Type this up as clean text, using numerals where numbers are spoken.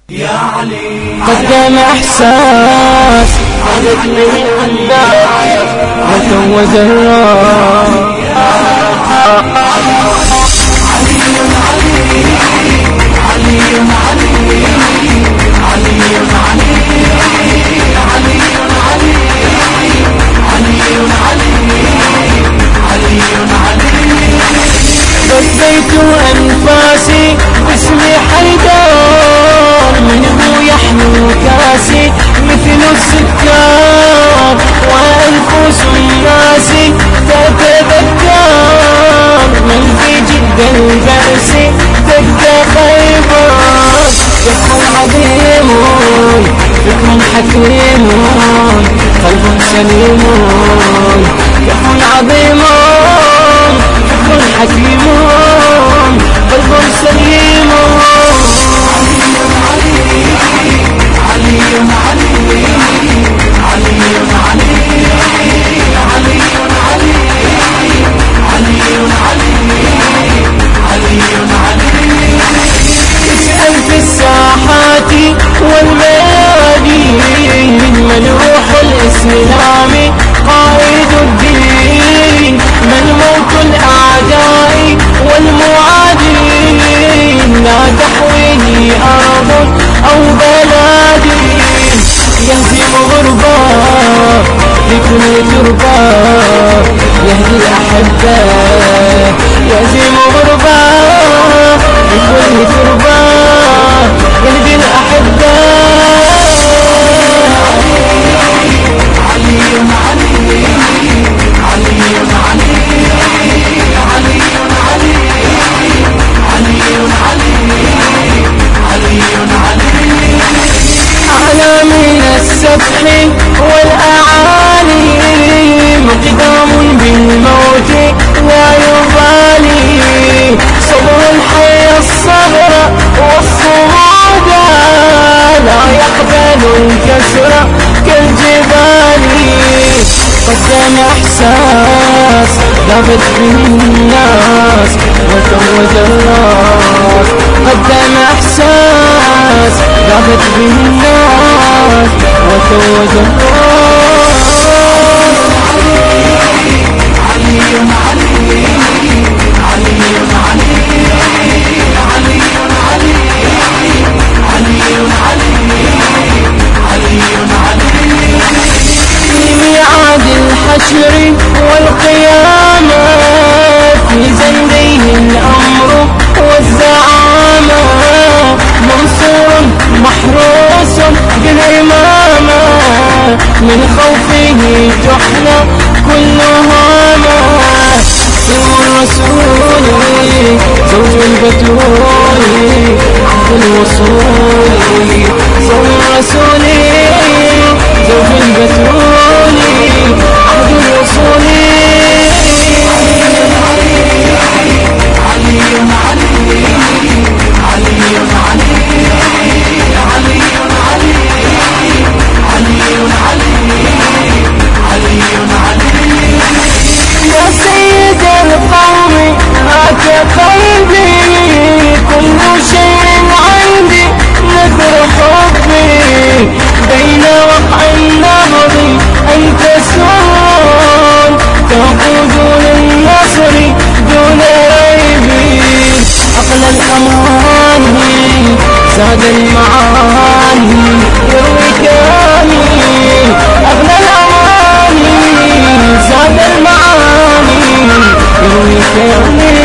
يا علي قدم إحساس عدتني من الناس وتوج الراس غذيت أنفاسي باسمي حيدر منه يحلو كاسي مثل السكر وأنفس الناس تتذكر من في جد البأس تبدأ خيبر فكر عظيم فكر حكيم قلب سليم فكر عظيم فكر حكيم قلب سليم اسأل في الساحات والميادين من روح الإسلام قائد الدين من موت الأعداء والمعادين لا تحويه أرض أو بلاد يهزم غربا لكل تربا يهدي الأحبة يهزم غربا لكل تربا يهدي الأحبة أعلى من السفح والأعالي مقدام بالموت لا يبالي صبر الحي الصبر والصمود لا يقبل الكسر كالجبال قدم إحساس ضابط به الناس وتوج الراس قدم إحساس ضابط به الناس وتوج الراس ميعاد الحشر والقيامة في زنديه الأمر والزعامة منصور محروس بالإمامة من خوفه تحنى كل هامة سر الرسول زوج البتول عهد الوصول سر الرسول زوج البتول عهد الوصول يا سيد القوم هاك قلبي كل شيء عندي نذر حبي بين وقع النهر أنت سرون تقود للنصر دون ريب أقل الأماني زاد المعاني يروي كاني أغلى الأماني زاد المعاني يروي كاني